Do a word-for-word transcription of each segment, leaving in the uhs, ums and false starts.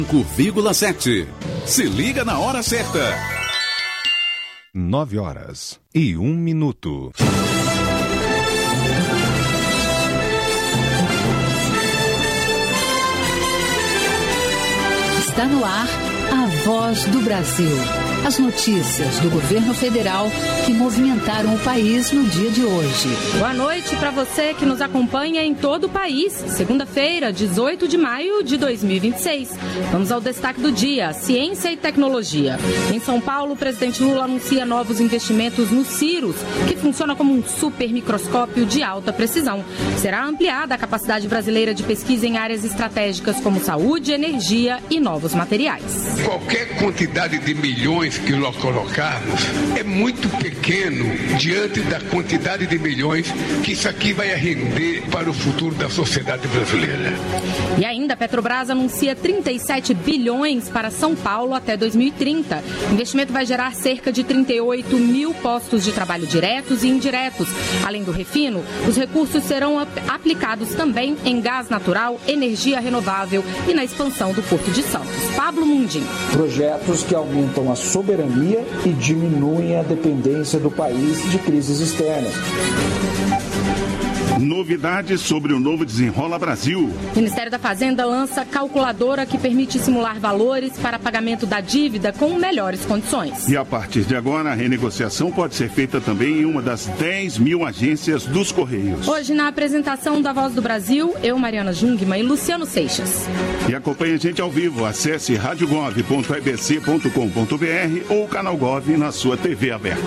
cinco vírgula sete. Se liga na hora certa. Nove horas e um minuto. Está no ar a Voz do Brasil. As notícias do governo federal que movimentaram o país no dia de hoje. Boa noite para você que nos acompanha em todo o país. Segunda-feira, dezoito de maio de dois mil e vinte e seis. Vamos ao destaque do dia: ciência e tecnologia. Em São Paulo, o presidente Lula anuncia novos investimentos no Cirrus, que funciona como um super microscópio de alta precisão. Será ampliada a capacidade brasileira de pesquisa em áreas estratégicas como saúde, energia e novos materiais. Qualquer quantidade de milhões que nós colocarmos é muito pequeno diante da quantidade de milhões que isso aqui vai render para o futuro da sociedade brasileira. E ainda, a Petrobras anuncia trinta e sete bilhões para São Paulo até dois mil e trinta. O investimento vai gerar cerca de trinta e oito mil postos de trabalho diretos e indiretos. Além do refino, os recursos serão aplicados também em gás natural, energia renovável e na expansão do Porto de Santos. Pablo Mundim. Projetos que aumentam a soberania e diminuem a dependência do país de crises externas. Novidades sobre o novo Desenrola Brasil. O Ministério da Fazenda lança calculadora que permite simular valores para pagamento da dívida com melhores condições. E a partir de agora, a renegociação pode ser feita também em uma das dez mil agências dos Correios. Hoje, na apresentação da Voz do Brasil, eu, Mariana Jungmann e Luciano Seixas. E acompanhe a gente ao vivo. Acesse rádio gov ponto e b c ponto com ponto b r ou Canal Gov na sua T V aberta.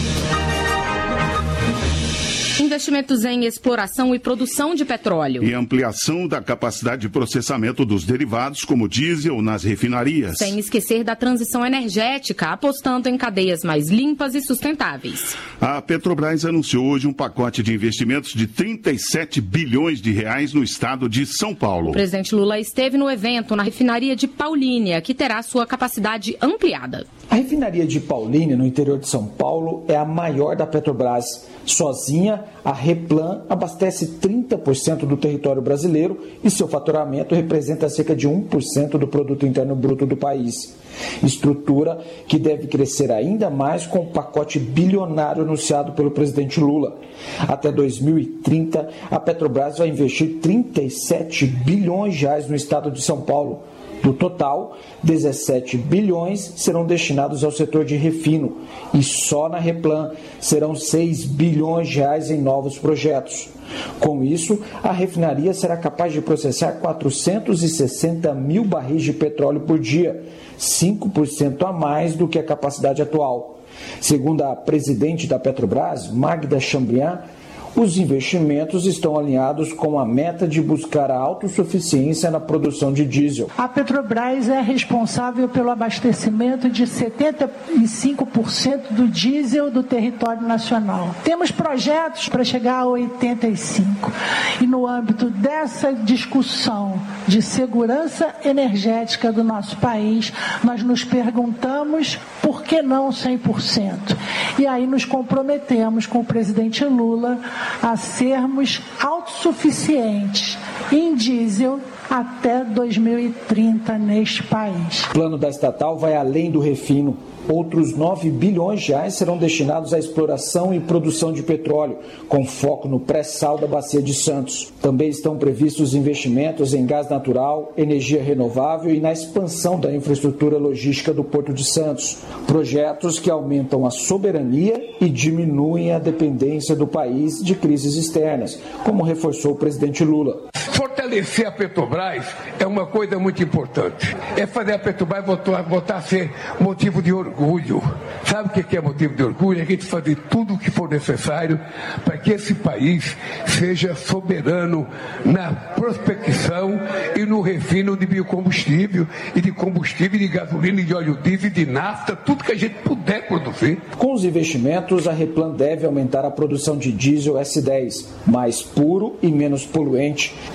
Investimentos em exploração e produção de petróleo. E ampliação da capacidade de processamento dos derivados, como diesel, nas refinarias. Sem esquecer da transição energética, apostando em cadeias mais limpas e sustentáveis. A Petrobras anunciou hoje um pacote de investimentos de trinta e sete bilhões de reais no estado de São Paulo. O presidente Lula esteve no evento na refinaria de Paulínia, que terá sua capacidade ampliada. A refinaria de Paulínia, no interior de São Paulo, é a maior da Petrobras. Sozinha, a Replan abastece trinta por cento do território brasileiro e seu faturamento representa cerca de um por cento do produto interno bruto do país. Estrutura que deve crescer ainda mais com o pacote bilionário anunciado pelo presidente Lula. Até dois mil e trinta, a Petrobras vai investir trinta e sete bilhões de reais no estado de São Paulo. Do total, dezessete bilhões serão destinados ao setor de refino e só na Replan serão seis bilhões de reais em novos projetos. Com isso, a refinaria será capaz de processar quatrocentos e sessenta mil barris de petróleo por dia, cinco por cento a mais do que a capacidade atual. Segundo a presidente da Petrobras, Magda Chambriand, os investimentos estão alinhados com a meta de buscar a autossuficiência na produção de diesel. A Petrobras é responsável pelo abastecimento de setenta e cinco por cento do diesel do território nacional. Temos projetos para chegar a oitenta e cinco por cento. E no âmbito dessa discussão de segurança energética do nosso país, nós nos perguntamos por que não cem por cento? E aí nos comprometemos com o presidente Lula a sermos autossuficientes em diesel até dois mil e trinta neste país. O plano da estatal vai além do refino. Outros nove bilhões de reais serão destinados à exploração e produção de petróleo, com foco no pré-sal da Bacia de Santos. Também estão previstos investimentos em gás natural, energia renovável e na expansão da infraestrutura logística do Porto de Santos. Projetos que aumentam a soberania e diminuem a dependência do país de crises externas, como reforçou o presidente Lula. Fortalecer a Petrobras é uma coisa muito importante. É fazer a Petrobras voltar, voltar a ser motivo de orgulho. Sabe o que é motivo de orgulho? É a gente fazer tudo o que for necessário para que esse país seja soberano na prospecção e no refino de biocombustível e de combustível, de gasolina, de óleo diesel, de nafta, tudo que a gente puder produzir. Com os investimentos, a Replan deve aumentar a produção de diesel S dez, mais puro e menos poluente, e passará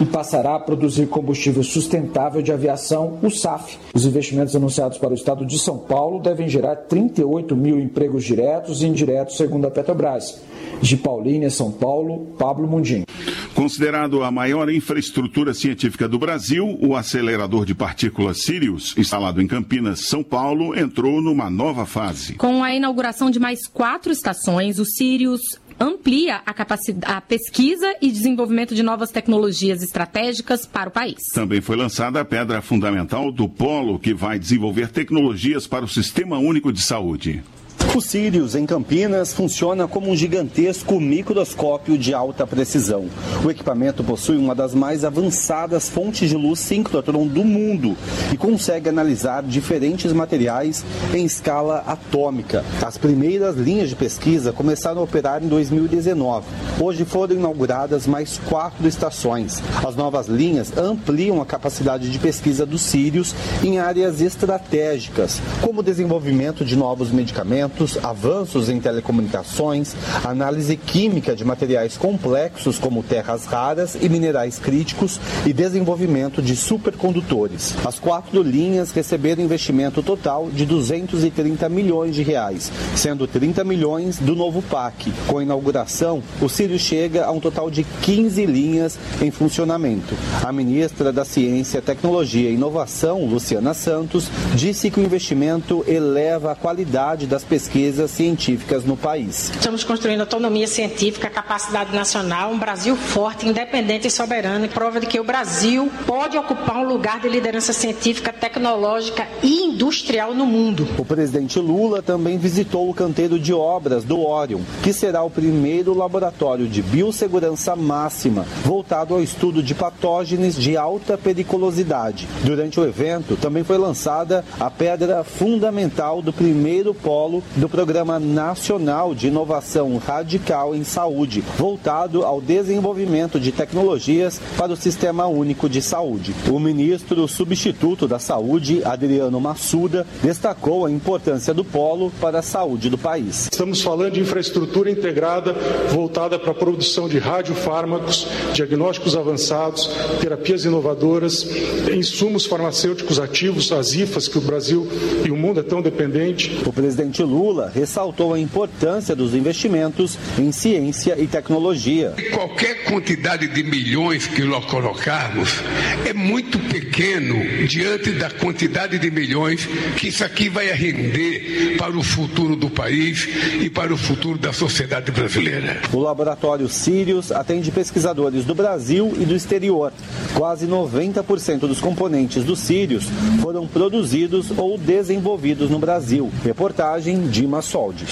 passará a produzir combustível sustentável de aviação, o S A F. Os investimentos anunciados para o estado de São Paulo devem gerar trinta e oito mil empregos diretos e indiretos, segundo a Petrobras. De Paulínia, São Paulo, Pablo Mundim. Considerado a maior infraestrutura científica do Brasil, o acelerador de partículas Sirius, instalado em Campinas, São Paulo, entrou numa nova fase. Com a inauguração de mais quatro estações, o Sirius amplia a, capacidade, a pesquisa e desenvolvimento de novas tecnologias estratégicas para o país. Também foi lançada a pedra fundamental do polo, que vai desenvolver tecnologias para o Sistema Único de Saúde. O Sirius, em Campinas, funciona como um gigantesco microscópio de alta precisão. O equipamento possui uma das mais avançadas fontes de luz síncrotron do mundo e consegue analisar diferentes materiais em escala atômica. As primeiras linhas de pesquisa começaram a operar em dois mil e dezenove. Hoje foram inauguradas mais quatro estações. As novas linhas ampliam a capacidade de pesquisa do Sirius em áreas estratégicas, como o desenvolvimento de novos medicamentos, avanços em telecomunicações, análise química de materiais complexos como terras raras e minerais críticos e desenvolvimento de supercondutores. As quatro linhas receberam investimento total de duzentos e trinta milhões de reais, sendo trinta milhões do novo P A C. Com a inauguração, o Sirius chega a um total de quinze linhas em funcionamento. A ministra da Ciência, Tecnologia e Inovação, Luciana Santos, disse que o investimento eleva a qualidade das pesquisas pesquisas científicas no país. Estamos construindo autonomia científica, capacidade nacional, um Brasil forte, independente e soberano, prova de que o Brasil pode ocupar um lugar de liderança científica, tecnológica e industrial no mundo. O presidente Lula também visitou o canteiro de obras do Orion, que será o primeiro laboratório de biossegurança máxima, voltado ao estudo de patógenes de alta periculosidade. Durante o evento, também foi lançada a pedra fundamental do primeiro polo do Programa Nacional de Inovação Radical em Saúde, voltado ao desenvolvimento de tecnologias para o Sistema Único de Saúde. O ministro substituto da Saúde, Adriano Massuda, destacou a importância do polo para a saúde do país. Estamos falando de infraestrutura integrada voltada para a produção de radiofármacos, diagnósticos avançados, terapias inovadoras, insumos farmacêuticos ativos, as I F As, que o Brasil e o mundo é tão dependente. O presidente Lula ressaltou a importância dos investimentos em ciência e tecnologia. Qualquer quantidade de milhões que nós colocarmos é muito pequeno diante da quantidade de milhões que isso aqui vai render para o futuro do país e para o futuro da sociedade brasileira. O laboratório Sirius atende pesquisadores do Brasil e do exterior. Quase noventa por cento dos componentes do Sirius foram produzidos ou desenvolvidos no Brasil. Reportagem Dima Soldi.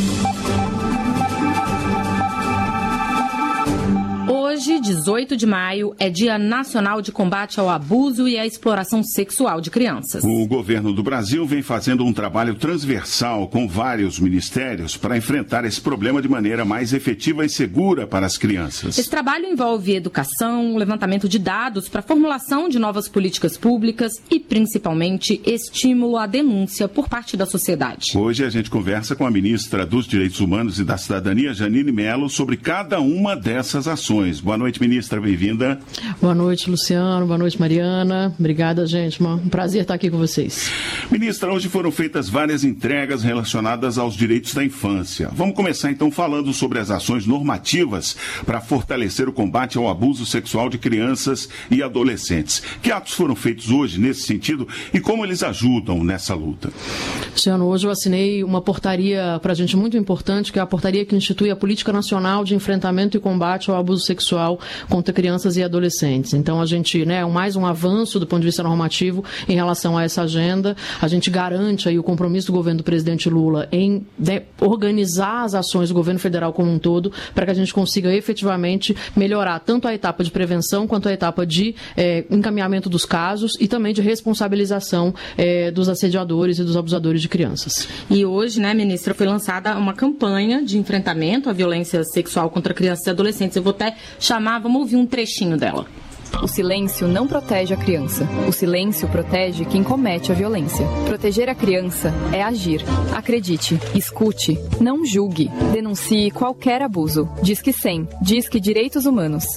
Hoje, dezoito de maio, é Dia Nacional de Combate ao Abuso e à Exploração Sexual de Crianças. O governo do Brasil vem fazendo um trabalho transversal com vários ministérios para enfrentar esse problema de maneira mais efetiva e segura para as crianças. Esse trabalho envolve educação, levantamento de dados para a formulação de novas políticas públicas e, principalmente, estímulo à denúncia por parte da sociedade. Hoje a gente conversa com a ministra dos Direitos Humanos e da Cidadania, Janine Mello, sobre cada uma dessas ações. Boa noite, ministra, bem-vinda. Boa noite, Luciano. Boa noite, Mariana. Obrigada, gente. Um prazer estar aqui com vocês. Ministra, hoje foram feitas várias entregas relacionadas aos direitos da infância. Vamos começar, então, falando sobre as ações normativas para fortalecer o combate ao abuso sexual de crianças e adolescentes. Que atos foram feitos hoje nesse sentido e como eles ajudam nessa luta? Luciano, hoje eu assinei uma portaria para a gente muito importante, que é a portaria que institui a Política Nacional de Enfrentamento e Combate ao Abuso Sexual contra crianças e adolescentes. Então, a gente, né, mais um avanço do ponto de vista normativo em relação a essa agenda. A gente garante aí o compromisso do governo do presidente Lula em né, organizar as ações do governo federal como um todo para que a gente consiga efetivamente melhorar tanto a etapa de prevenção quanto a etapa de eh, encaminhamento dos casos e também de responsabilização eh, dos assediadores e dos abusadores de crianças. E hoje, né, ministra, foi lançada uma campanha de enfrentamento à violência sexual contra crianças e adolescentes. Eu vou até chamar, vamos ouvir um trechinho dela. O silêncio não protege a criança. O silêncio protege quem comete a violência. Proteger a criança é agir. Acredite, escute, não julgue, denuncie qualquer abuso. Disque cem, Disque Direitos Humanos.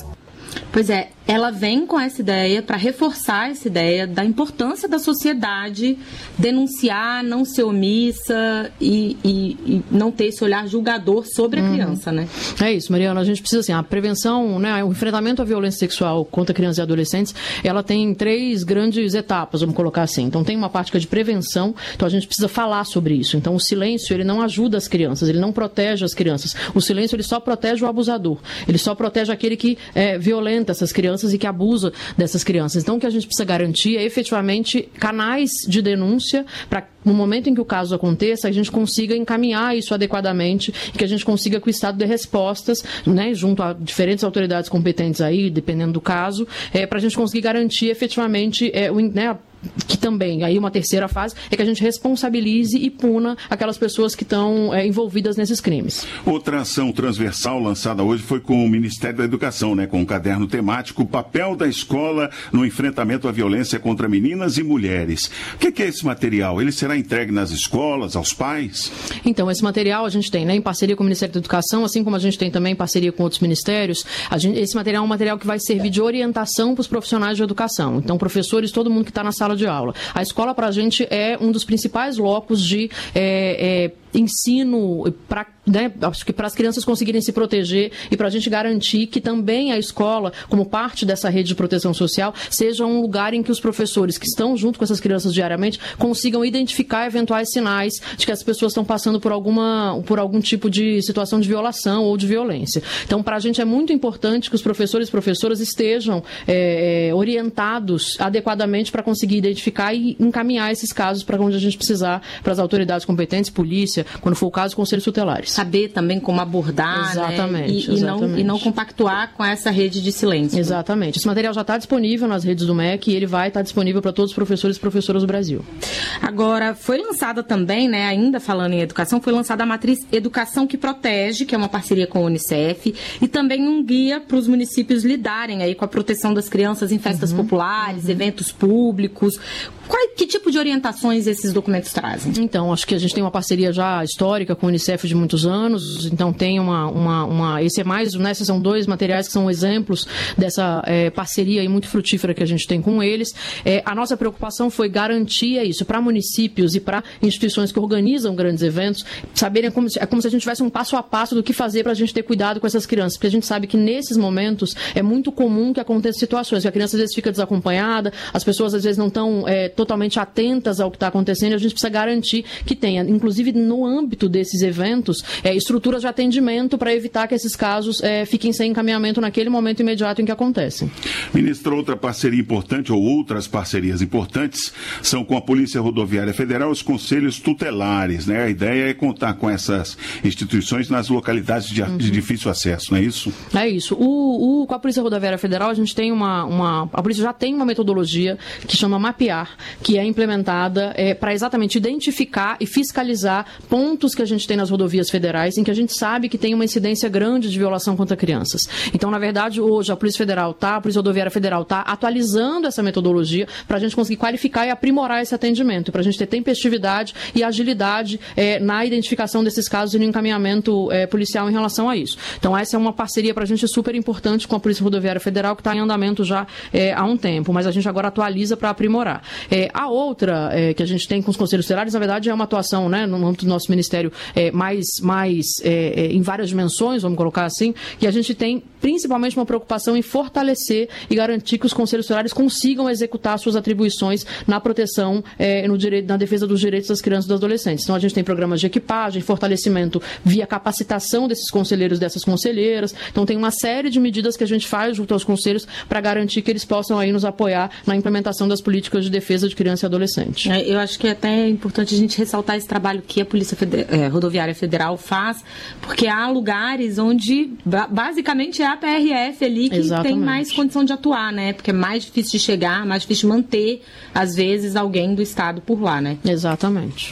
Pois é, ela vem com essa ideia para reforçar essa ideia da importância da sociedade denunciar, não ser omissa e, e, e não ter esse olhar julgador sobre a uhum. criança, né? É isso, Mariana, a gente precisa, assim, a prevenção, né, o enfrentamento à violência sexual contra crianças e adolescentes, ela tem três grandes etapas, vamos colocar assim. Então tem uma parte que é de prevenção, então a gente precisa falar sobre isso. Então o silêncio, ele não ajuda as crianças, ele não protege as crianças. O silêncio, ele só protege o abusador, ele só protege aquele que é, violenta essas crianças e que abusa dessas crianças. Então o que a gente precisa garantir é efetivamente canais de denúncia para no momento em que o caso aconteça, a gente consiga encaminhar isso adequadamente e que a gente consiga que o Estado dê respostas, né, junto a diferentes autoridades competentes aí, dependendo do caso, é, para a gente conseguir garantir efetivamente é, o, né, que também, aí uma terceira fase, é que a gente responsabilize e puna aquelas pessoas que estão é, envolvidas nesses crimes. Outra ação transversal lançada hoje foi com o Ministério da Educação, né, com um caderno temático, o papel da escola no enfrentamento à violência contra meninas e mulheres. O que, que é esse material? Ele será entregue nas escolas, aos pais? Então, esse material a gente tem, né, em parceria com o Ministério da Educação, assim como a gente tem também em parceria com outros ministérios. A gente, esse material é um material que vai servir de orientação para os profissionais de educação. Então, professores, todo mundo que está na sala de aula. A escola, para a gente, é um dos principais locos de é, é, ensino para, né, acho que para as crianças conseguirem se proteger e para a gente garantir que também a escola, como parte dessa rede de proteção social, seja um lugar em que os professores que estão junto com essas crianças diariamente consigam identificar eventuais sinais de que as pessoas estão passando por, alguma, por algum tipo de situação de violação ou de violência. Então, para a gente é muito importante que os professores e professoras estejam é, orientados adequadamente para conseguir identificar e encaminhar esses casos para onde a gente precisar, para as autoridades competentes, polícia, quando for o caso, conselhos tutelares. Saber também como abordar, exatamente, né? e, exatamente. E, não, e não compactuar com essa rede de silêncio. Exatamente. Esse material já está disponível nas redes do M E C e ele vai estar disponível para todos os professores e professoras do Brasil. Agora, foi lançada também, né, ainda falando em educação, foi lançada a matriz Educação que Protege, que é uma parceria com a Unicef, e também um guia para os municípios lidarem aí com a proteção das crianças em festas uhum, populares, uhum. eventos públicos. Qual, que tipo de orientações esses documentos trazem? Então, acho que a gente tem uma parceria já histórica com a Unicef de muitos anos, então tem uma... uma, uma esse é mais, né, esses são dois materiais que são exemplos dessa é, parceria aí muito frutífera que a gente tem com eles. É, a nossa preocupação foi garantir isso para municípios e para instituições que organizam grandes eventos, saberem como, é como se a gente tivesse um passo a passo do que fazer para a gente ter cuidado com essas crianças, porque a gente sabe que nesses momentos é muito comum que aconteçam situações, que a criança às vezes fica desacompanhada, as pessoas às vezes não estão é, totalmente atentas ao que está acontecendo, e a gente precisa garantir que tenha, inclusive no âmbito desses eventos, é, estruturas de atendimento para evitar que esses casos é, fiquem sem encaminhamento naquele momento imediato em que acontecem. Ministra, outra parceria importante, ou outras parcerias importantes, são com a Polícia Rodoviária Federal e os conselhos tutelares, né? A ideia é contar com essas instituições nas localidades de, uhum. de difícil acesso, não é isso? É isso. O, o, com a Polícia Rodoviária Federal, a gente tem uma, uma... A polícia já tem uma metodologia que chama Mapear, que é implementada é, para exatamente identificar e fiscalizar pontos que a gente tem nas rodovias federais em que a gente sabe que tem uma incidência grande de violação contra crianças. Então, na verdade, hoje a Polícia Federal está, a Polícia Rodoviária Federal está atualizando essa metodologia para a gente conseguir qualificar e aprimorar esse atendimento, para a gente ter tempestividade e agilidade é, na identificação desses casos e no encaminhamento é, policial em relação a isso. Então, essa é uma parceria para a gente super importante com a Polícia Rodoviária Federal, que está em andamento já é, há um tempo, mas a gente agora atualiza para aprimorar. É, a outra é, que a gente tem com os conselhos tutelares, na verdade, é uma atuação, né, no âmbito do nosso ministério é, mais, mais é, é, em várias dimensões, vamos colocar assim, e a gente tem principalmente uma preocupação em fortalecer e garantir que os conselhos tutelares consigam executar suas atribuições na proteção, é, no direito, na defesa dos direitos das crianças e dos adolescentes. Então, a gente tem programas de equipagem, fortalecimento via capacitação desses conselheiros, dessas conselheiras. Então, tem uma série de medidas que a gente faz junto aos conselhos para garantir que eles possam aí nos apoiar na implementação das políticas de defesa de criança e adolescente. É, eu acho que é até importante a gente ressaltar esse trabalho que a Polícia Feder- é, Rodoviária Federal faz, porque há lugares onde basicamente é a P R F ali que Exatamente. Tem mais condição de atuar, né? Porque é mais difícil de chegar, mais difícil de manter, às vezes, alguém do Estado por lá, né? Exatamente.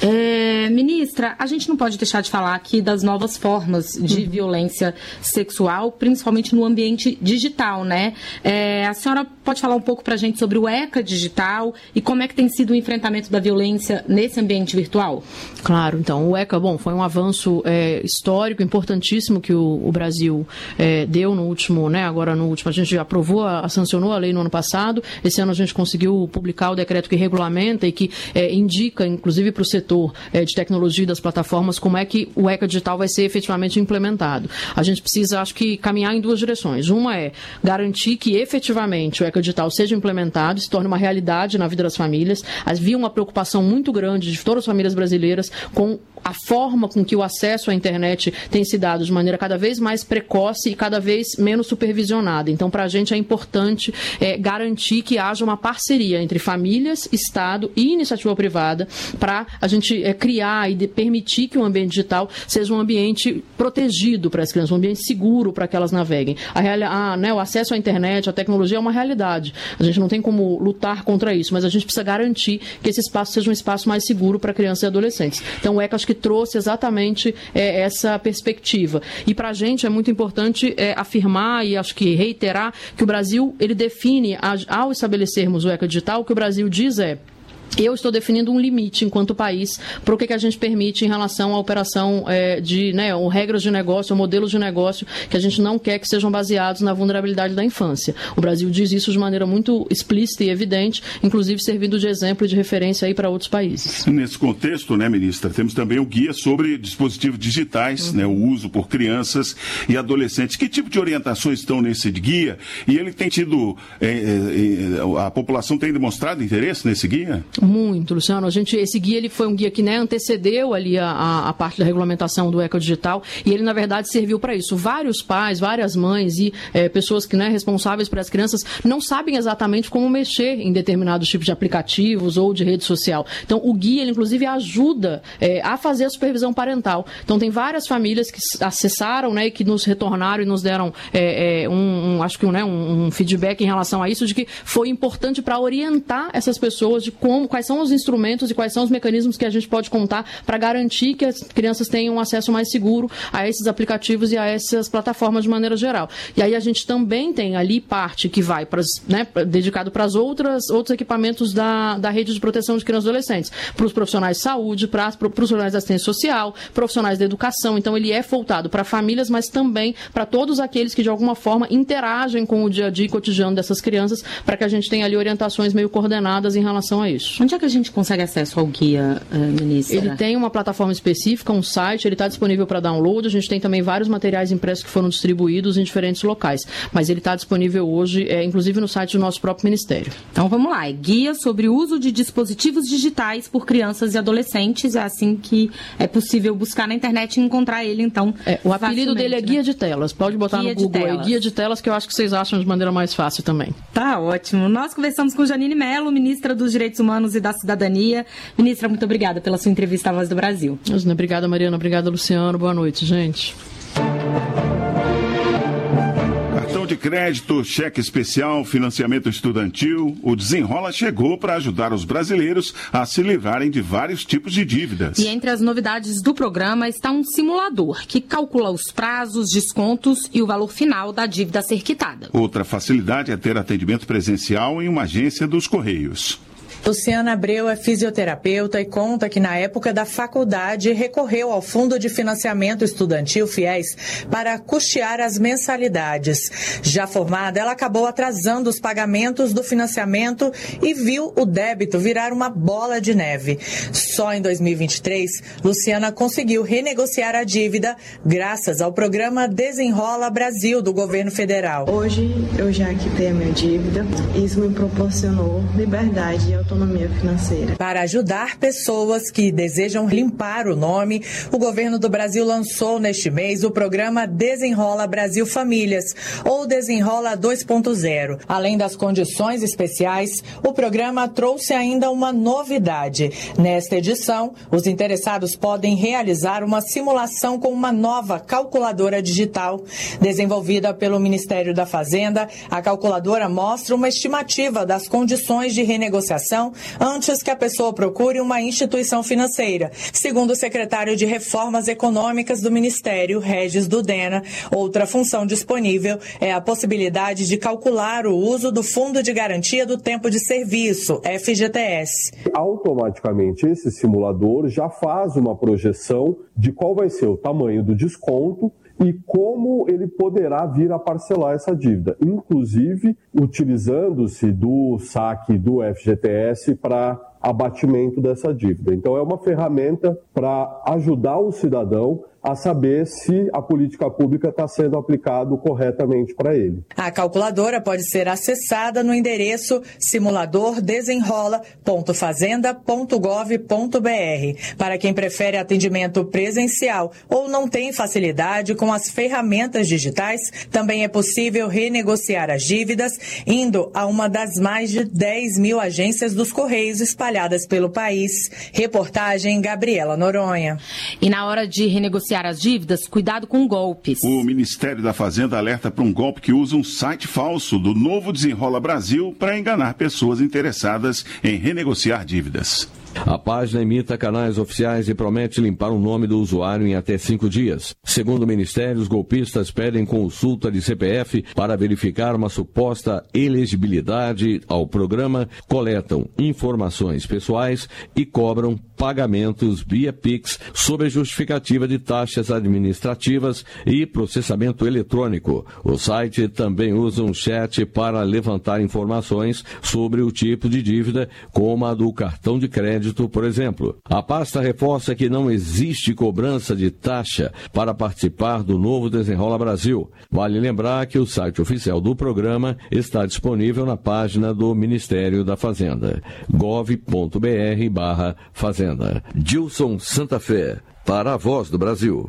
É, ministra, a gente não pode deixar de falar aqui das novas formas de uhum. violência sexual, principalmente no ambiente digital, né? É, a senhora pode falar um pouco para a gente sobre o ECA Digital e como é que tem sido o enfrentamento da violência nesse ambiente virtual? Claro, então, o ECA, bom, foi um avanço é, histórico, importantíssimo que o, o Brasil é, deu no último, né, agora no último, a gente já aprovou, a, sancionou a lei no ano passado, esse ano a gente conseguiu publicar o decreto que regulamenta e que é, indica, inclusive para o setor é, de tecnologia das plataformas, como é que o ECA Digital vai ser efetivamente implementado. A gente precisa, acho que, caminhar em duas direções. Uma é garantir que efetivamente o ECA Digital seja implementado, se torne uma realidade na vida das famílias. Havia uma preocupação muito grande de todas as famílias brasileiras com a forma com que o acesso à internet tem se dado de maneira cada vez mais precoce e cada vez menos supervisionada. Então, para a gente é importante é, garantir que haja uma parceria entre famílias, Estado e iniciativa privada para a gente é, criar e de, permitir que o ambiente digital seja um ambiente protegido para as crianças, um ambiente seguro para que elas naveguem. A, a, né, o acesso à internet, à tecnologia é uma realidade. A gente não tem como lutar contra isso, mas a gente precisa garantir que esse espaço seja um espaço mais seguro para crianças e adolescentes. Então, o ECA acho que trouxe exatamente é, essa perspectiva. E para a gente é muito importante é, afirmar e acho que reiterar que o Brasil, ele define, ao estabelecermos o ECA Digital, o que o Brasil diz é: eu estou definindo um limite enquanto país para o que, que a gente permite em relação à operação é, de, né, ou regras de negócio, ou modelos de negócio que a gente não quer que sejam baseados na vulnerabilidade da infância. O Brasil diz isso de maneira muito explícita e evidente, inclusive servindo de exemplo e de referência aí para outros países. Nesse contexto, né, ministra, temos também o guia sobre dispositivos digitais, uhum. né, o uso por crianças e adolescentes. Que tipo de orientações estão nesse guia? E ele tem tido, é, é, a população tem demonstrado interesse nesse guia? Muito, Luciano. A gente, esse guia ele foi um guia que, né, antecedeu ali a, a, a parte da regulamentação do ECA Digital e ele, na verdade, serviu para isso. Vários pais, várias mães e é, pessoas que, né, responsáveis por as crianças não sabem exatamente como mexer em determinados tipos de aplicativos ou de rede social. Então, o guia, ele, inclusive, ajuda é, a fazer a supervisão parental. Então, tem várias famílias que acessaram, né, e que nos retornaram e nos deram é, é, um, um, acho que um, né, um, um feedback em relação a isso, de que foi importante para orientar essas pessoas de como quais são os instrumentos e quais são os mecanismos que a gente pode contar para garantir que as crianças tenham um acesso mais seguro a esses aplicativos e a essas plataformas de maneira geral. E aí a gente também tem ali parte que vai para, né, dedicado para as outras outros equipamentos da, da rede de proteção de crianças e adolescentes, para os profissionais de saúde, para os profissionais da assistência social, profissionais da educação. Então ele é voltado para famílias, mas também para todos aqueles que de alguma forma interagem com o dia a dia cotidiano dessas crianças, para que a gente tenha ali orientações meio coordenadas em relação a isso. Onde é que a gente consegue acesso ao guia, ministra? Ele tem uma plataforma específica, um site, ele está disponível para download. A gente tem também vários materiais impressos que foram distribuídos em diferentes locais, mas ele está disponível hoje, é, inclusive no site do nosso próprio Ministério. Então vamos lá, é guia sobre o uso de dispositivos digitais por crianças e adolescentes, é assim que é possível buscar na internet e encontrar ele, então. É, o apelido dele é Guia né? de Telas, pode botar guia no Google aí, Guia de Telas, que eu acho que vocês acham de maneira mais fácil também. Tá ótimo. Nós conversamos com Janine Mello, ministra dos Direitos Humanos e da Cidadania. Ministra, muito obrigada pela sua entrevista à Voz do Brasil. Obrigada, Mariana. Obrigada, Luciano. Boa noite, gente. Cartão de crédito, cheque especial, financiamento estudantil, o Desenrola chegou para ajudar os brasileiros a se livrarem de vários tipos de dívidas. E entre as novidades do programa está um simulador que calcula os prazos, descontos e o valor final da dívida a ser quitada. Outra facilidade é ter atendimento presencial em uma agência dos Correios. Luciana Abreu é fisioterapeuta e conta que na época da faculdade recorreu ao Fundo de Financiamento Estudantil FIES para custear as mensalidades. Já formada, ela acabou atrasando os pagamentos do financiamento e viu o débito virar uma bola de neve. Só em dois mil e vinte e três, Luciana conseguiu renegociar a dívida graças ao programa Desenrola Brasil do governo federal. Hoje eu já quitei a minha dívida e isso me proporcionou liberdade e autonomia financeira. Para ajudar pessoas que desejam limpar o nome, o governo do Brasil lançou neste mês o programa Desenrola Brasil Famílias, ou Desenrola dois ponto zero. Além das condições especiais, o programa trouxe ainda uma novidade. Nesta edição, os interessados podem realizar uma simulação com uma nova calculadora digital. Desenvolvida pelo Ministério da Fazenda, a calculadora mostra uma estimativa das condições de renegociação habitação antes que a pessoa procure uma instituição financeira. Segundo o secretário de Reformas Econômicas do Ministério, Regis Dudena, outra função disponível é a possibilidade de calcular o uso do Fundo de Garantia do Tempo de Serviço, F G T S. Automaticamente, esse simulador já faz uma projeção de qual vai ser o tamanho do desconto e como ele poderá vir a parcelar essa dívida, inclusive utilizando-se do saque do F G T S para abatimento dessa dívida. Então é uma ferramenta para ajudar o cidadão a saber se a política pública está sendo aplicada corretamente para ele. A calculadora pode ser acessada no endereço simulador desenrola ponto fazenda ponto gov ponto br. Para quem prefere atendimento presencial ou não tem facilidade com as ferramentas digitais, também é possível renegociar as dívidas indo a uma das mais de dez mil agências dos Correios espalhadas pelo país. Reportagem Gabriela Noronha. E na hora de renegociar as dívidas, cuidado com golpes. O Ministério da Fazenda alerta para um golpe que usa um site falso do Novo Desenrola Brasil para enganar pessoas interessadas em renegociar dívidas. A página imita canais oficiais e promete limpar o nome do usuário em até cinco dias. Segundo o Ministério, os golpistas pedem consulta de C P F para verificar uma suposta elegibilidade ao programa, coletam informações pessoais e cobram pagamentos via Pix sob a justificativa de taxas administrativas e processamento eletrônico. O site também usa um chat para levantar informações sobre o tipo de dívida, como a do cartão de crédito, por exemplo. A pasta reforça que não existe cobrança de taxa para participar do Novo Desenrola Brasil. Vale lembrar que o site oficial do programa está disponível na página do Ministério da Fazenda, gov ponto br barra fazenda. Gilson Santa Fé, para a Voz do Brasil.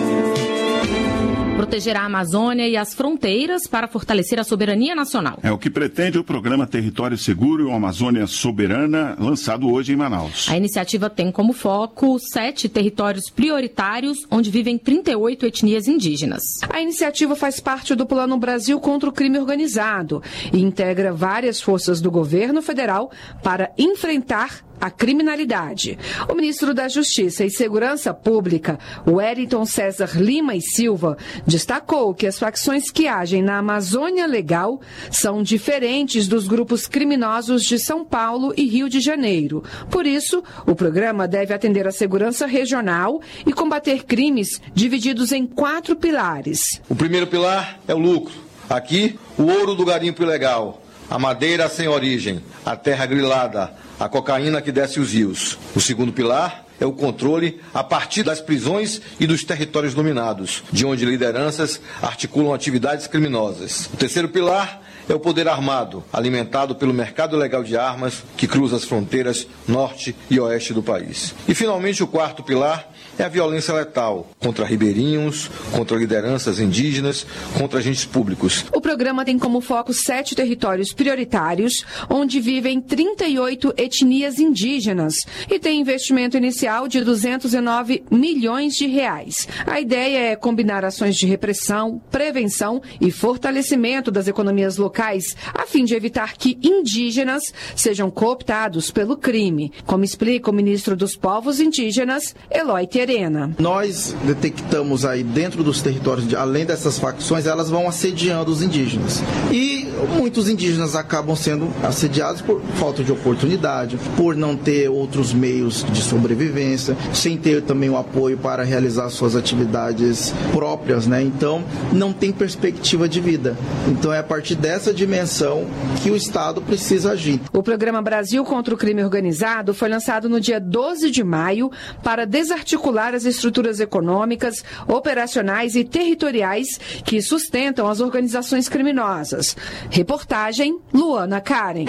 Proteger a Amazônia e as fronteiras para fortalecer a soberania nacional. É o que pretende o programa Território Seguro e uma Amazônia Soberana, lançado hoje em Manaus. A iniciativa tem como foco sete territórios prioritários, onde vivem trinta e oito etnias indígenas. A iniciativa faz parte do Plano Brasil contra o Crime Organizado e integra várias forças do governo federal para enfrentar a criminalidade. O ministro da Justiça e Segurança Pública, Wellington César Lima e Silva, destacou que as facções que agem na Amazônia Legal são diferentes dos grupos criminosos de São Paulo e Rio de Janeiro. Por isso, o programa deve atender à segurança regional e combater crimes divididos em quatro pilares. O primeiro pilar é o lucro. Aqui, o ouro do garimpo ilegal, a madeira sem origem, a terra grilada, a cocaína que desce os rios. O segundo pilar é o controle a partir das prisões e dos territórios dominados, de onde lideranças articulam atividades criminosas. O terceiro pilar é o poder armado, alimentado pelo mercado ilegal de armas que cruza as fronteiras norte e oeste do país. E, finalmente, o quarto pilar é a violência letal contra ribeirinhos, contra lideranças indígenas, contra agentes públicos. O programa tem como foco sete territórios prioritários, onde vivem trinta e oito etnias indígenas e tem investimento inicial de duzentos e nove milhões de reais. A ideia é combinar ações de repressão, prevenção e fortalecimento das economias locais, a fim de evitar que indígenas sejam cooptados pelo crime, como explica o ministro dos Povos Indígenas, Eloy Terena. Nós detectamos aí dentro dos territórios, além dessas facções, elas vão assediando os indígenas. E muitos indígenas acabam sendo assediados por falta de oportunidade, por não ter outros meios de sobrevivência, sem ter também o apoio para realizar suas atividades próprias, né? Então, não tem perspectiva de vida. Então, é a partir dessa dimensão que o Estado precisa agir. O Programa Brasil contra o Crime Organizado foi lançado no dia doze de maio para desarticular as estruturas econômicas, operacionais e territoriais que sustentam as organizações criminosas. Reportagem Luana Karen.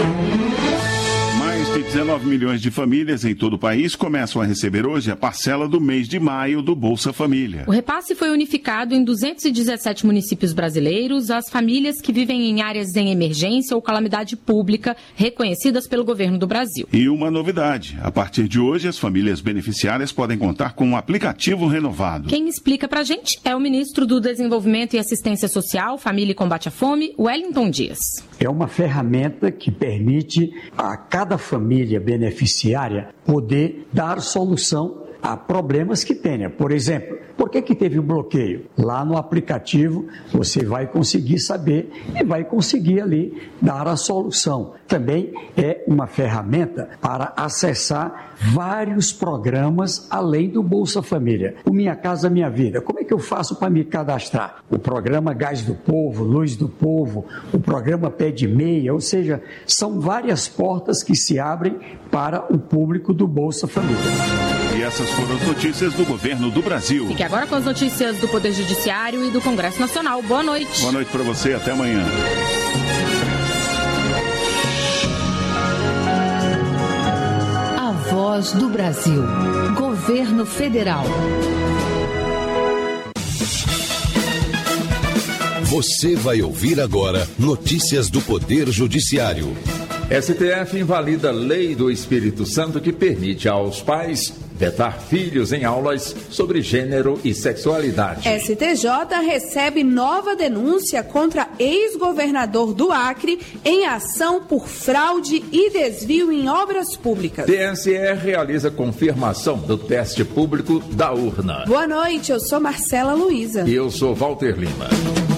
Mais de dezenove milhões de famílias em todo o país começam a receber hoje a parcela do mês de maio do Bolsa Família. O repasse foi unificado em duzentos e dezessete municípios brasileiros às famílias que vivem em áreas em emergência ou calamidade pública reconhecidas pelo governo do Brasil. E uma novidade, a partir de hoje as famílias beneficiárias podem contar com um aplicativo renovado. Quem explica pra gente é o ministro do Desenvolvimento e Assistência Social, Família e Combate à Fome, Wellington Dias. É uma ferramenta que permite a cada família beneficiária poder dar solução a problemas que tenha. Por exemplo, por que que teve um bloqueio? Lá no aplicativo você vai conseguir saber e vai conseguir ali dar a solução. Também é uma ferramenta para acessar vários programas além do Bolsa Família. O Minha Casa Minha Vida, como é que eu faço para me cadastrar? O programa Gás do Povo, Luz do Povo, o programa Pé de Meia, ou seja, são várias portas que se abrem para o público do Bolsa Família. E essas foram as notícias do governo do Brasil. Fique agora com as notícias do Poder Judiciário e do Congresso Nacional. Boa noite. Boa noite para você, até amanhã. A Voz do Brasil. Governo Federal. Você vai ouvir agora notícias do Poder Judiciário. S T F invalida lei do Espírito Santo que permite aos pais vetar filhos em aulas sobre gênero e sexualidade. S T J recebe nova denúncia contra ex-governador do Acre em ação por fraude e desvio em obras públicas. T S E realiza confirmação do teste público da urna. Boa noite, eu sou Marcela Luiza. E eu sou Walter Lima.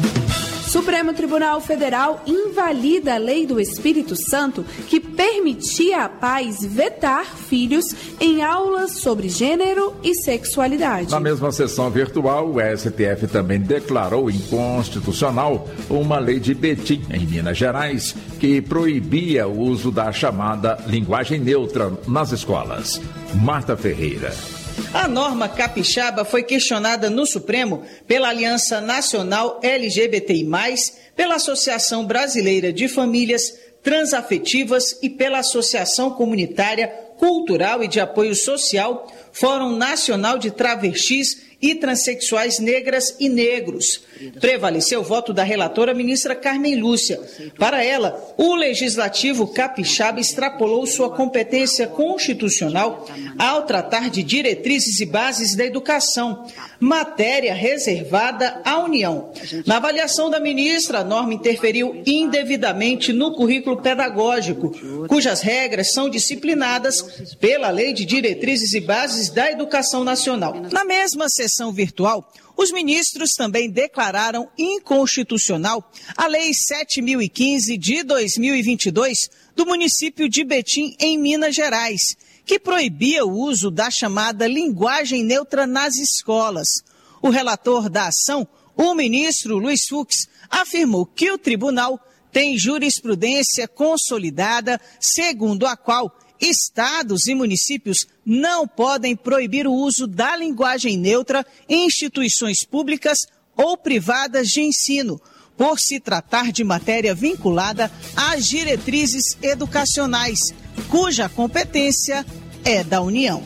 Supremo Tribunal Federal invalida a lei do Espírito Santo que permitia a pais vetar filhos em aulas sobre gênero e sexualidade. Na mesma sessão virtual, o S T F também declarou inconstitucional uma lei de Betim, em Minas Gerais, que proibia o uso da chamada linguagem neutra nas escolas. Marta Ferreira. A norma capixaba foi questionada no Supremo pela Aliança Nacional L G B T I mais, pela Associação Brasileira de Famílias Transafetivas e pela Associação Comunitária, Cultural e de Apoio Social, Fórum Nacional de Travestis e Transsexuais Negras e Negros. Prevaleceu o voto da relatora ministra Carmen Lúcia. Para ela, o Legislativo capixaba extrapolou sua competência constitucional ao tratar de diretrizes e bases da educação, matéria reservada à União. Na avaliação da ministra, a norma interferiu indevidamente no currículo pedagógico, cujas regras são disciplinadas pela Lei de Diretrizes e Bases da Educação Nacional. Na mesma sessão virtual, os ministros também declararam inconstitucional a Lei sete mil e quinze de dois mil e vinte e dois do município de Betim, em Minas Gerais, que proibia o uso da chamada linguagem neutra nas escolas. O relator da ação, o ministro Luiz Fux, afirmou que o tribunal tem jurisprudência consolidada, segundo a qual estados e municípios não podem proibir o uso da linguagem neutra em instituições públicas ou privadas de ensino, por se tratar de matéria vinculada às diretrizes educacionais, cuja competência é da União.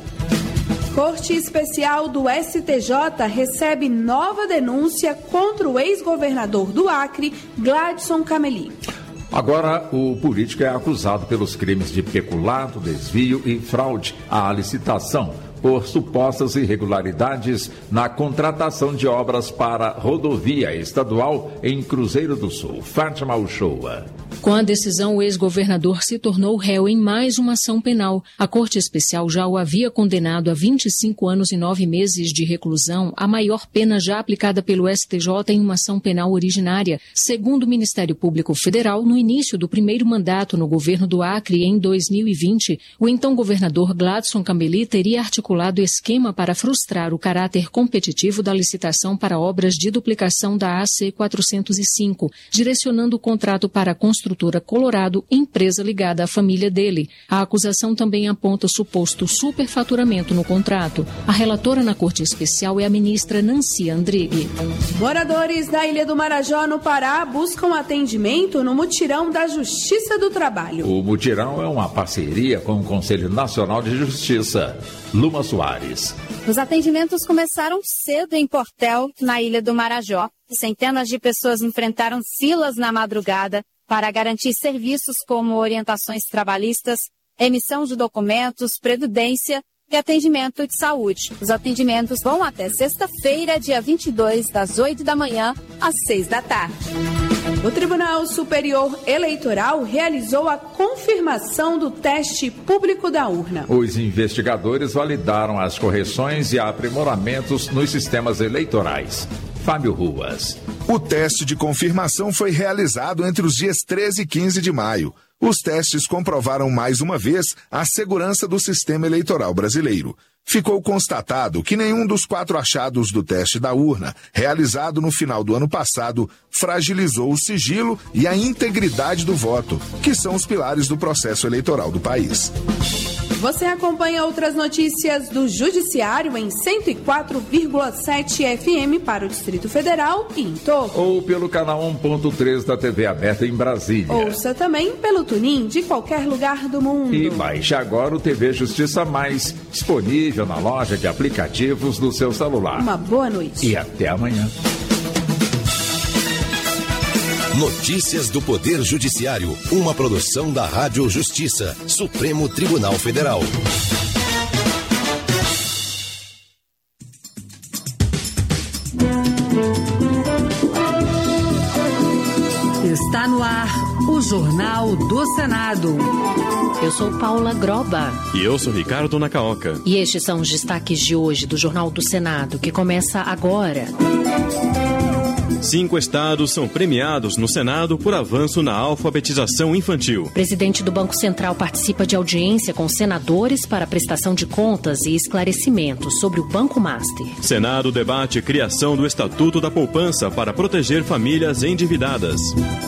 Corte Especial do S T J recebe nova denúncia contra o ex-governador do Acre, Gladson Cameli. Agora, o político é acusado pelos crimes de peculato, desvio e fraude à licitação por supostas irregularidades na contratação de obras para rodovia estadual em Cruzeiro do Sul. Fátima Uchoa. Com a decisão, o ex-governador se tornou réu em mais uma ação penal. A Corte Especial já o havia condenado a vinte e cinco anos e nove meses de reclusão, a maior pena já aplicada pelo S T J em uma ação penal originária. Segundo o Ministério Público Federal, no início do primeiro mandato no governo do Acre, em dois mil e vinte, o então governador Gladson Cameli teria articulado esquema para frustrar o caráter competitivo da licitação para obras de duplicação da A C quatrocentos e cinco, direcionando o contrato para a construtora Colorado, empresa ligada à família dele. A acusação também aponta suposto superfaturamento no contrato. A relatora na Corte Especial é a ministra Nancy Andrighi. Moradores da Ilha do Marajó, no Pará, buscam atendimento no mutirão da Justiça do Trabalho. O mutirão é uma parceria com o Conselho Nacional de Justiça. Luma Soares. Os atendimentos começaram cedo em Portel, na Ilha do Marajó. Centenas de pessoas enfrentaram filas na madrugada para garantir serviços como orientações trabalhistas, emissão de documentos, previdência e atendimento de saúde. Os atendimentos vão até sexta-feira, dia vinte e dois, das oito da manhã às seis da tarde. O Tribunal Superior Eleitoral realizou a confirmação do teste público da urna. Os investigadores validaram as correções e aprimoramentos nos sistemas eleitorais. Fábio Ruas. O teste de confirmação foi realizado entre os dias treze e quinze de maio. Os testes comprovaram mais uma vez a segurança do sistema eleitoral brasileiro. Ficou constatado que nenhum dos quatro achados do teste da urna, realizado no final do ano passado, fragilizou o sigilo e a integridade do voto, que são os pilares do processo eleitoral do país. Você acompanha outras notícias do Judiciário em cento e quatro vírgula sete F M para o Distrito Federal e em todo. Ou pelo canal um ponto três da T V aberta em Brasília. Ouça também pelo TuneIn de qualquer lugar do mundo. E baixe agora o T V Justiça Mais, disponível na loja de aplicativos do seu celular. Uma boa noite. E até amanhã. Notícias do Poder Judiciário, uma produção da Rádio Justiça, Supremo Tribunal Federal. Está no ar o Jornal do Senado. Eu sou Paula Groba. E eu sou Ricardo Nacaoca. E estes são os destaques de hoje do Jornal do Senado, que começa agora. Cinco estados são premiados no Senado por avanço na alfabetização infantil. Presidente do Banco Central participa de audiência com senadores para prestação de contas e esclarecimentos sobre o Banco Master. Senado debate criação do Estatuto da Poupança para proteger famílias endividadas.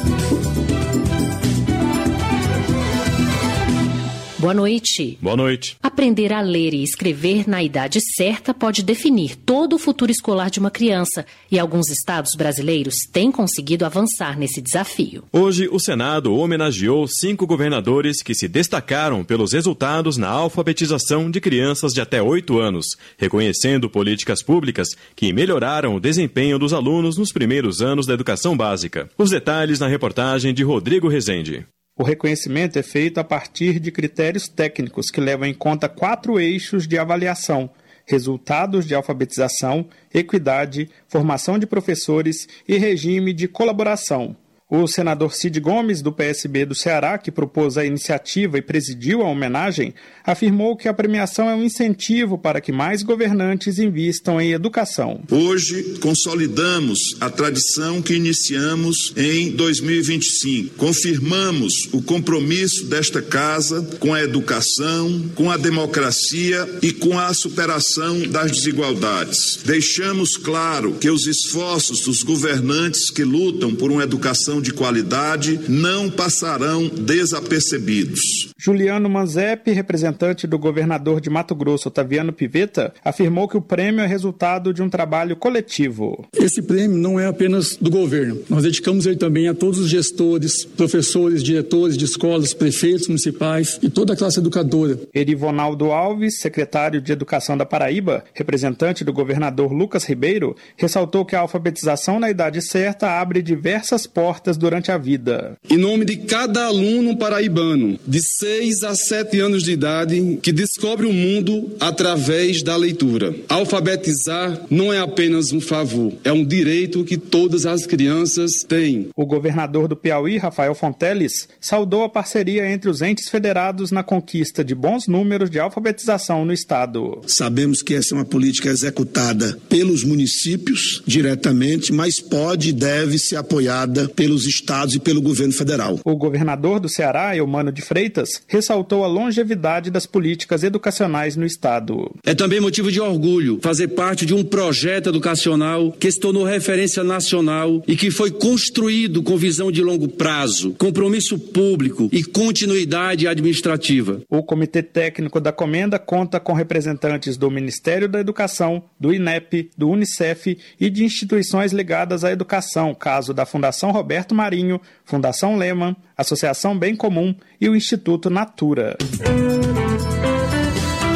Boa noite. Boa noite. Aprender a ler e escrever na idade certa pode definir todo o futuro escolar de uma criança, e alguns estados brasileiros têm conseguido avançar nesse desafio. Hoje, o Senado homenageou cinco governadores que se destacaram pelos resultados na alfabetização de crianças de até oito anos, reconhecendo políticas públicas que melhoraram o desempenho dos alunos nos primeiros anos da educação básica. Os detalhes na reportagem de Rodrigo Rezende. O reconhecimento é feito a partir de critérios técnicos que levam em conta quatro eixos de avaliação: resultados de alfabetização, equidade, formação de professores e regime de colaboração. O senador Cid Gomes, do P S B do Ceará, que propôs a iniciativa e presidiu a homenagem, afirmou que a premiação é um incentivo para que mais governantes invistam em educação. Hoje, consolidamos a tradição que iniciamos em dois mil e vinte e cinco. Confirmamos o compromisso desta casa com a educação, com a democracia e com a superação das desigualdades. Deixamos claro que os esforços dos governantes que lutam por uma educação de qualidade não passarão desapercebidos. Juliano Manzep, representante do governador de Mato Grosso, Otaviano Pivetta, afirmou que o prêmio é resultado de um trabalho coletivo. Esse prêmio não é apenas do governo. Nós dedicamos ele também a todos os gestores, professores, diretores de escolas, prefeitos municipais e toda a classe educadora. Erivonaldo Alves, secretário de Educação da Paraíba, representante do governador Lucas Ribeiro, ressaltou que a alfabetização na idade certa abre diversas portas durante a vida. Em nome de cada aluno paraibano de seis a sete anos de idade que descobre o mundo através da leitura. Alfabetizar não é apenas um favor, é um direito que todas as crianças têm. O governador do Piauí, Rafael Fonteles, saudou a parceria entre os entes federados na conquista de bons números de alfabetização no estado. Sabemos que essa é uma política executada pelos municípios diretamente, mas pode e deve ser apoiada pelos estados e pelo governo federal. O governador do Ceará, Eumano de Freitas, ressaltou a longevidade das políticas educacionais no estado. É também motivo de orgulho fazer parte de um projeto educacional que se tornou referência nacional e que foi construído com visão de longo prazo, compromisso público e continuidade administrativa. O Comitê Técnico da Comenda conta com representantes do Ministério da Educação, do INEP, do Unicef e de instituições ligadas à educação, caso da Fundação Roberto Marinho, Fundação Lehman, Associação Bem Comum e o Instituto Natura. O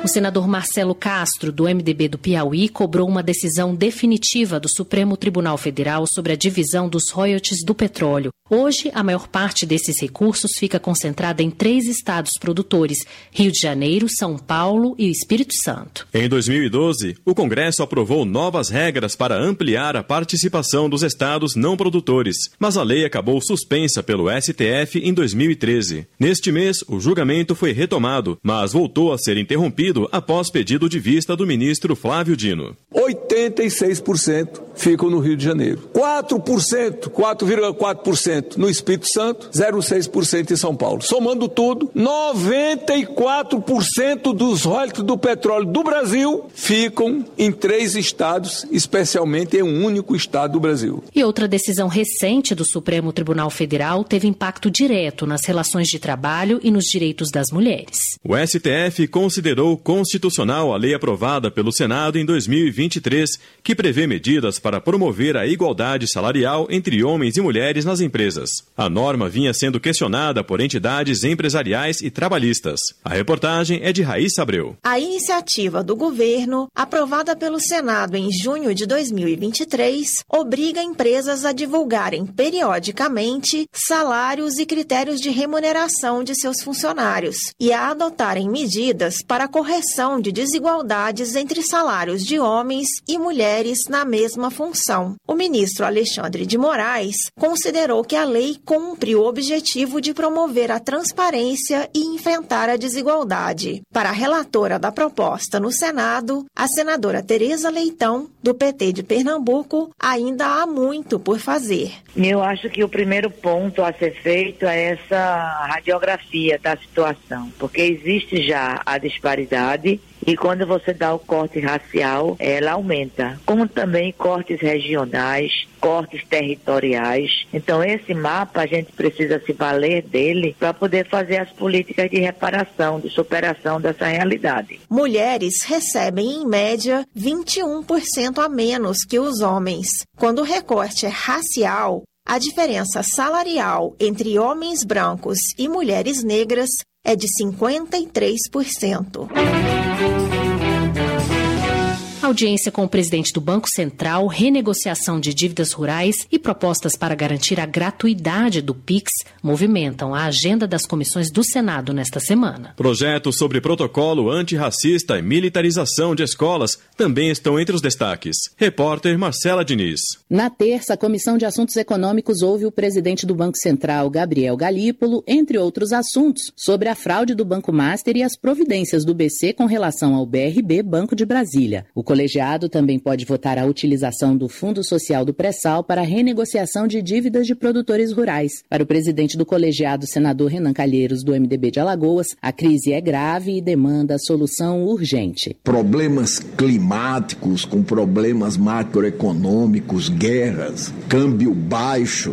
O senador Marcelo Castro, do M D B do Piauí, cobrou uma decisão definitiva do Supremo Tribunal Federal sobre a divisão dos royalties do petróleo. Hoje, a maior parte desses recursos fica concentrada em três estados produtores: Rio de Janeiro, São Paulo e Espírito Santo. Em dois mil e doze, o Congresso aprovou novas regras para ampliar a participação dos estados não produtores, mas a lei acabou suspensa pelo S T F em dois mil e treze. Neste mês, o julgamento foi retomado, mas voltou a ser interrompido após pedido de vista do ministro Flávio Dino. oitenta e seis por cento ficam no Rio de Janeiro, quatro por cento, quatro vírgula quatro por cento no Espírito Santo, zero vírgula seis por cento em São Paulo. Somando tudo, noventa e quatro por cento dos royalties do petróleo do Brasil ficam em três estados, especialmente em um único estado do Brasil. E outra decisão recente do Supremo Tribunal Federal teve impacto direto nas relações de trabalho e nos direitos das mulheres. O S T F considerou constitucional a lei aprovada pelo Senado em dois mil e vinte e três, que prevê medidas para promover a igualdade salarial entre homens e mulheres nas empresas. A norma vinha sendo questionada por entidades empresariais e trabalhistas. A reportagem é de Raíssa Abreu. A iniciativa do governo, aprovada pelo Senado em junho de dois mil e vinte e três, obriga empresas a divulgarem periodicamente salários e critérios de remuneração de seus funcionários e a adotarem medidas para a correção de desigualdades entre salários de homens e mulheres na mesma função. O ministro Alexandre de Moraes considerou que a lei cumpre o objetivo de promover a transparência e enfrentar a desigualdade. Para a relatora da proposta no Senado, a senadora Tereza Leitão, do P T de Pernambuco, ainda há muito por fazer. Eu acho que o primeiro ponto a ser feito é essa radiografia da situação, porque existe já a disparidade e quando você dá o corte racial, ela aumenta, como também cortes regionais, cortes territoriais. Então esse mapa a gente precisa se valer dele para poder fazer as políticas de reparação, de superação dessa realidade. Mulheres recebem em média vinte e um por cento a menos que os homens. Quando o recorte é racial, a diferença salarial entre homens brancos e mulheres negras é de cinquenta e três por cento. Audiência com o presidente do Banco Central, renegociação de dívidas rurais e propostas para garantir a gratuidade do Pix movimentam a agenda das comissões do Senado nesta semana. Projetos sobre protocolo antirracista e militarização de escolas também estão entre os destaques. Repórter Marcela Diniz. Na terça, a Comissão de Assuntos Econômicos ouve o presidente do Banco Central, Gabriel Galípolo, entre outros assuntos, sobre a fraude do Banco Master e as providências do B C com relação ao B R B Banco de Brasília. O O colegiado também pode votar a utilização do Fundo Social do Pré-Sal para a renegociação de dívidas de produtores rurais. Para o presidente do colegiado, senador Renan Calheiros, do M D B de Alagoas, a crise é grave e demanda solução urgente. Problemas climáticos, com problemas macroeconômicos, guerras, câmbio baixo,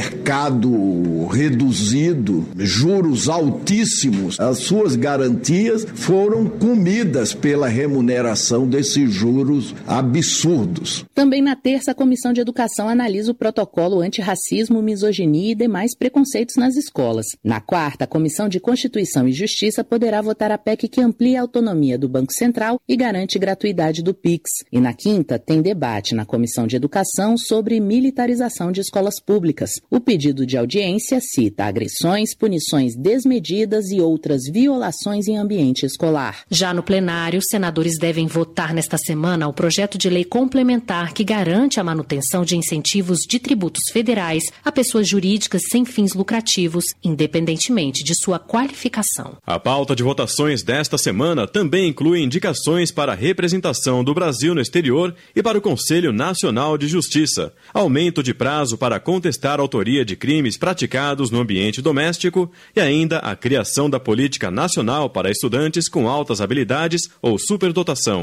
mercado reduzido, juros altíssimos. As suas garantias foram comidas pela remuneração desses juros absurdos. Também na terça, a Comissão de Educação analisa o protocolo antirracismo, misoginia e demais preconceitos nas escolas. Na quarta, a Comissão de Constituição e Justiça poderá votar a P E C que amplia a autonomia do Banco Central e garante gratuidade do Pix. E na quinta, tem debate na Comissão de Educação sobre militarização de escolas públicas. O pedido de audiência cita agressões, punições desmedidas e outras violações em ambiente escolar. Já no plenário, os senadores devem votar nesta semana o projeto de lei complementar que garante a manutenção de incentivos de tributos federais a pessoas jurídicas sem fins lucrativos, independentemente de sua qualificação. A pauta de votações desta semana também inclui indicações para a representação do Brasil no exterior e para o Conselho Nacional de Justiça, aumento de prazo para contestar a autoria de crimes praticados no ambiente doméstico e ainda a criação da Política Nacional para estudantes com altas habilidades ou superdotação.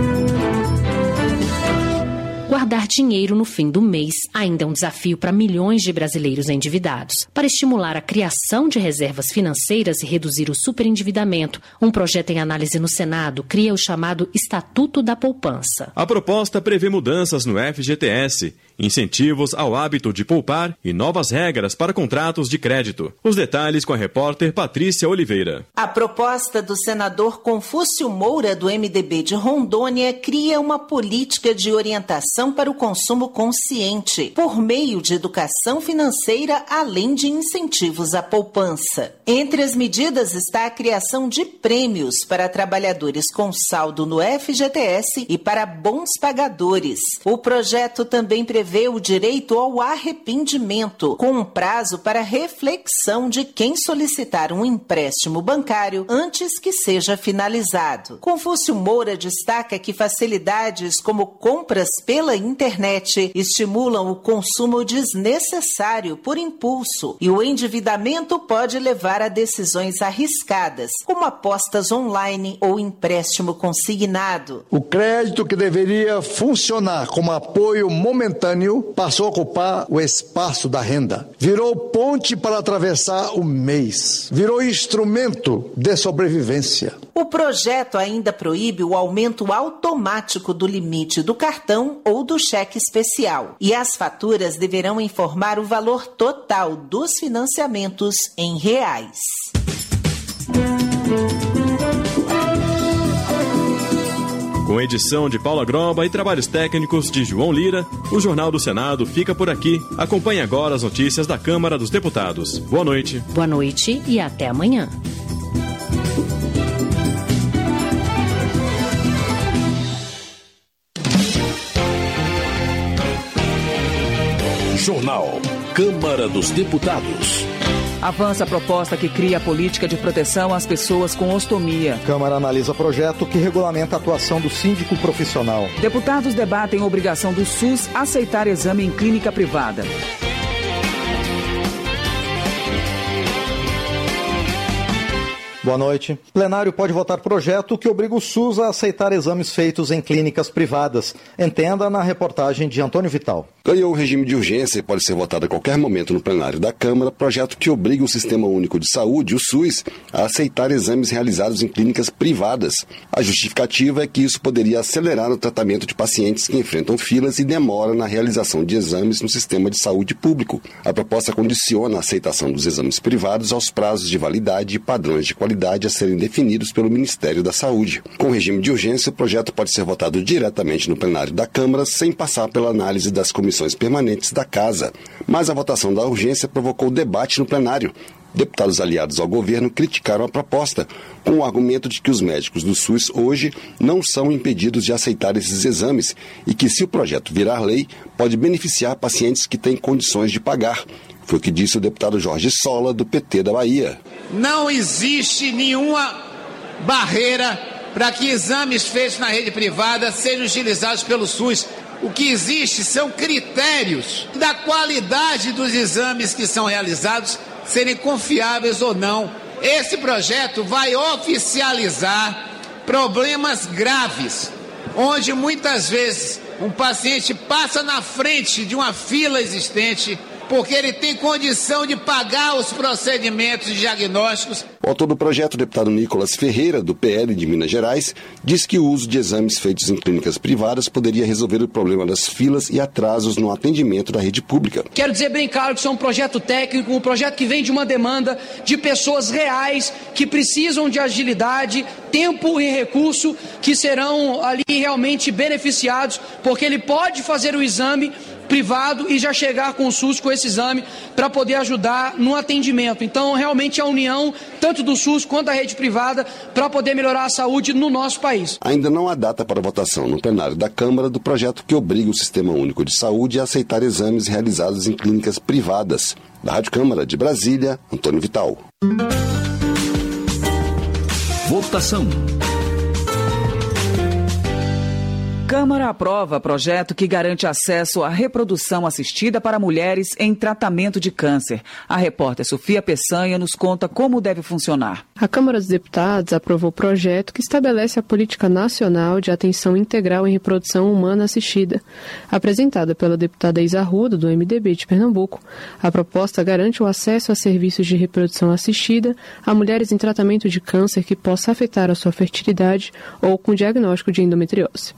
Guardar dinheiro no fim do mês ainda é um desafio para milhões de brasileiros endividados. Para estimular a criação de reservas financeiras e reduzir o superendividamento, um projeto em análise no Senado cria o chamado Estatuto da Poupança. A proposta prevê mudanças no F G T S incentivos ao hábito de poupar e novas regras para contratos de crédito. Os detalhes com a repórter Patrícia Oliveira. A proposta do senador Confúcio Moura, do M D B de Rondônia, cria uma política de orientação para o consumo consciente, por meio de educação financeira, além de incentivos à poupança. Entre as medidas está a criação de prêmios para trabalhadores com saldo no F G T S e para bons pagadores. O projeto também prevê o direito ao arrependimento, com um prazo para reflexão de quem solicitar um empréstimo bancário antes que seja finalizado. Confúcio Moura destaca que facilidades como compras pela internet estimulam o consumo desnecessário por impulso e o endividamento pode levar a decisões arriscadas, como apostas online ou empréstimo consignado. O crédito que deveria funcionar como apoio momentâneo passou a ocupar o espaço da renda. Virou ponte para atravessar o mês. Virou instrumento de sobrevivência. O projeto ainda proíbe o aumento automático do limite do cartão ou do cheque especial. E as faturas deverão informar o valor total dos financiamentos em reais. Com edição de Paula Groba e trabalhos técnicos de João Lira, o Jornal do Senado fica por aqui. Acompanhe agora as notícias da Câmara dos Deputados. Boa noite. Boa noite e até amanhã. Jornal Câmara dos Deputados. Avança a proposta que cria a política de proteção às pessoas com ostomia. Câmara analisa projeto que regulamenta a atuação do síndico profissional. Deputados debatem a obrigação do SUS aceitar exame em clínica privada. Boa noite. O plenário pode votar projeto que obriga o SUS a aceitar exames feitos em clínicas privadas. Entenda na reportagem de Antônio Vital. Ganhou o regime de urgência e pode ser votado a qualquer momento no plenário da Câmara, projeto que obriga o Sistema Único de Saúde, o SUS, a aceitar exames realizados em clínicas privadas. A justificativa é que isso poderia acelerar o tratamento de pacientes que enfrentam filas e demora na realização de exames no sistema de saúde público. A proposta condiciona a aceitação dos exames privados aos prazos de validade e padrões de qualidade a serem definidos pelo Ministério da Saúde. Com regime de urgência, o projeto pode ser votado diretamente no plenário da Câmara, sem passar pela análise das comissões permanentes da Casa. Mas a votação da urgência provocou debate no plenário. Deputados aliados ao governo criticaram a proposta, com o argumento de que os médicos do SUS hoje não são impedidos de aceitar esses exames e que, se o projeto virar lei, pode beneficiar pacientes que têm condições de pagar. Foi o que disse o deputado Jorge Sola, do P T da Bahia. Não existe nenhuma barreira para que exames feitos na rede privada sejam utilizados pelo SUS. O que existe são critérios da qualidade dos exames que são realizados serem confiáveis ou não. Esse projeto vai oficializar problemas graves, onde muitas vezes um paciente passa na frente de uma fila existente porque ele tem condição de pagar os procedimentos diagnósticos. O autor do projeto, o deputado Nicolas Ferreira, do P L de Minas Gerais, diz que o uso de exames feitos em clínicas privadas poderia resolver o problema das filas e atrasos no atendimento da rede pública. Quero dizer bem claro que isso é um projeto técnico, um projeto que vem de uma demanda de pessoas reais que precisam de agilidade, tempo e recurso, que serão ali realmente beneficiados, porque ele pode fazer o exame privado e já chegar com o SUS com esse exame para poder ajudar no atendimento. Então, realmente, a união, tanto do SUS quanto da rede privada, para poder melhorar a saúde no nosso país. Ainda não há data para votação no plenário da Câmara do projeto que obriga o Sistema Único de Saúde a aceitar exames realizados em clínicas privadas. Da Rádio Câmara de Brasília, Antônio Vital. Votação. Câmara aprova projeto que garante acesso à reprodução assistida para mulheres em tratamento de câncer. A repórter Sofia Peçanha nos conta como deve funcionar. A Câmara dos Deputados aprovou o projeto que estabelece a Política Nacional de Atenção Integral em Reprodução Humana Assistida. Apresentada pela deputada Isa Arruda, do M D B de Pernambuco, a proposta garante o acesso a serviços de reprodução assistida a mulheres em tratamento de câncer que possa afetar a sua fertilidade ou com diagnóstico de endometriose. Segundo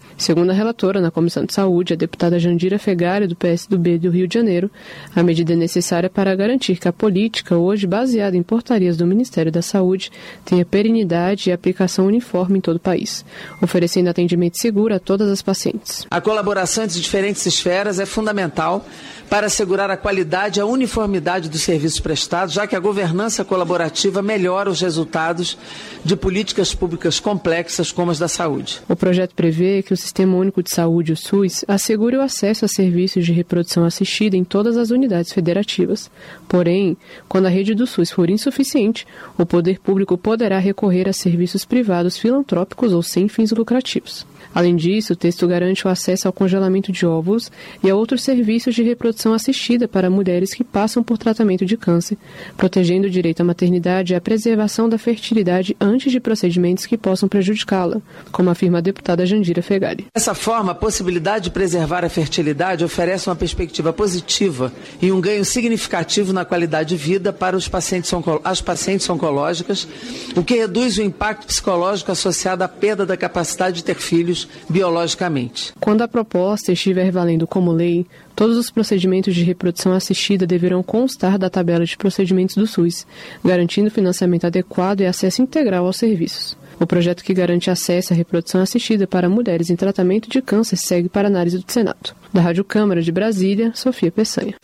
Segundo a relatora na Comissão de Saúde, a deputada Jandira Fegali, do P S do B do Rio de Janeiro, a medida é necessária para garantir que a política, hoje baseada em portarias do Ministério da Saúde, tenha perenidade e aplicação uniforme em todo o país, oferecendo atendimento seguro a todas as pacientes. A colaboração entre diferentes esferas é fundamental para assegurar a qualidade e a uniformidade dos serviços prestados, já que a governança colaborativa melhora os resultados de políticas públicas complexas como as da saúde. O projeto prevê que o Sistema Único de Saúde, o SUS, assegure o acesso a serviços de reprodução assistida em todas as unidades federativas. Porém, quando a rede do SUS for insuficiente, o poder público poderá recorrer a serviços privados filantrópicos ou sem fins lucrativos. Além disso, o texto garante o acesso ao congelamento de óvulos e a outros serviços de reprodução assistida para mulheres que passam por tratamento de câncer, protegendo o direito à maternidade e à preservação da fertilidade antes de procedimentos que possam prejudicá-la, como afirma a deputada Jandira Fegali. Dessa forma, a possibilidade de preservar a fertilidade oferece uma perspectiva positiva e um ganho significativo na qualidade de vida para os pacientes onco- as pacientes oncológicas, o que reduz o impacto psicológico associado à perda da capacidade de ter filhos biologicamente. Quando a proposta estiver valendo como lei, todos os procedimentos de reprodução assistida deverão constar da tabela de procedimentos do SUS, garantindo financiamento adequado e acesso integral aos serviços. O projeto que garante acesso à reprodução assistida para mulheres em tratamento de câncer segue para análise do Senado. Da Rádio Câmara de Brasília, Sofia Peçanha.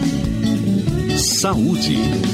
Saúde.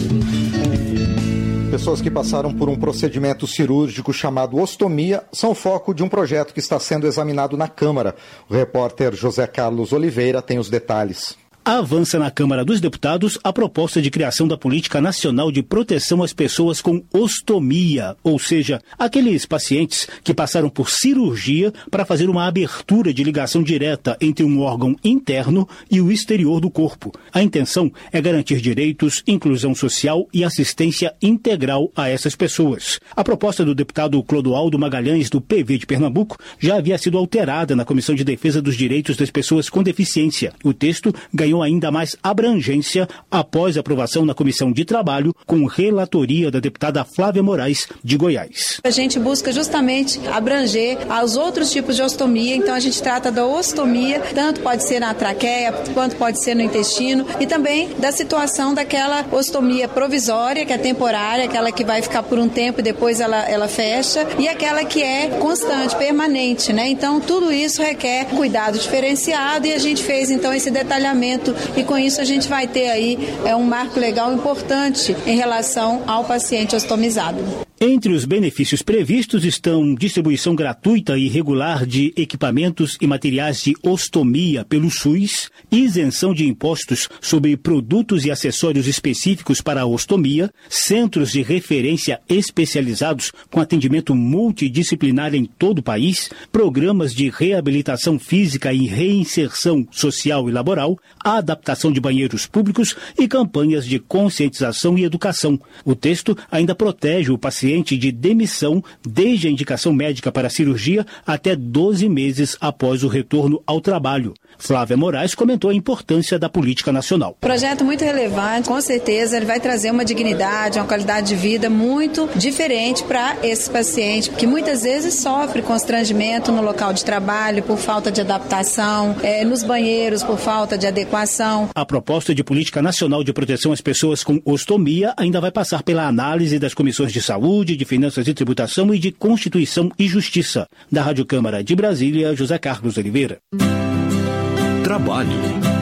Pessoas que passaram por um procedimento cirúrgico chamado ostomia são foco de um projeto que está sendo examinado na Câmara. O repórter José Carlos Oliveira tem os detalhes. Avança na Câmara dos Deputados a proposta de criação da Política Nacional de Proteção às Pessoas com Ostomia, ou seja, aqueles pacientes que passaram por cirurgia para fazer uma abertura de ligação direta entre um órgão interno e o exterior do corpo. A intenção é garantir direitos, inclusão social e assistência integral a essas pessoas. A proposta do deputado Clodoaldo Magalhães, do P V de Pernambuco, já havia sido alterada na Comissão de Defesa dos Direitos das Pessoas com Deficiência. O texto ganhou ainda mais abrangência após a aprovação na Comissão de Trabalho, com relatoria da deputada Flávia Moraes, de Goiás. A gente busca justamente abranger aos outros tipos de ostomia, então a gente trata da ostomia, tanto pode ser na traqueia, quanto pode ser no intestino, e também da situação daquela ostomia provisória, que é temporária, aquela que vai ficar por um tempo e depois ela, ela fecha, e aquela que é constante, permanente, né? Então tudo isso requer cuidado diferenciado e a gente fez então esse detalhamento e com isso a gente vai ter aí é, um marco legal importante em relação ao paciente ostomizado. Entre os benefícios previstos estão distribuição gratuita e regular de equipamentos e materiais de ostomia pelo SUS, isenção de impostos sobre produtos e acessórios específicos para a ostomia, centros de referência especializados com atendimento multidisciplinar em todo o país, programas de reabilitação física e reinserção social e laboral, a adaptação de banheiros públicos e campanhas de conscientização e educação. O texto ainda protege o paciente de demissão desde a indicação médica para a cirurgia até doze meses após o retorno ao trabalho. Flávia Moraes comentou a importância da política nacional. Projeto muito relevante, com certeza ele vai trazer uma dignidade, uma qualidade de vida muito diferente para esse paciente, que muitas vezes sofre constrangimento no local de trabalho por falta de adaptação, é, nos banheiros por falta de adequação. A proposta de política nacional de proteção às pessoas com ostomia ainda vai passar pela análise das comissões de saúde, de finanças e tributação e de Constituição e Justiça. Da Rádio Câmara de Brasília, José Carlos Oliveira. Trabalho.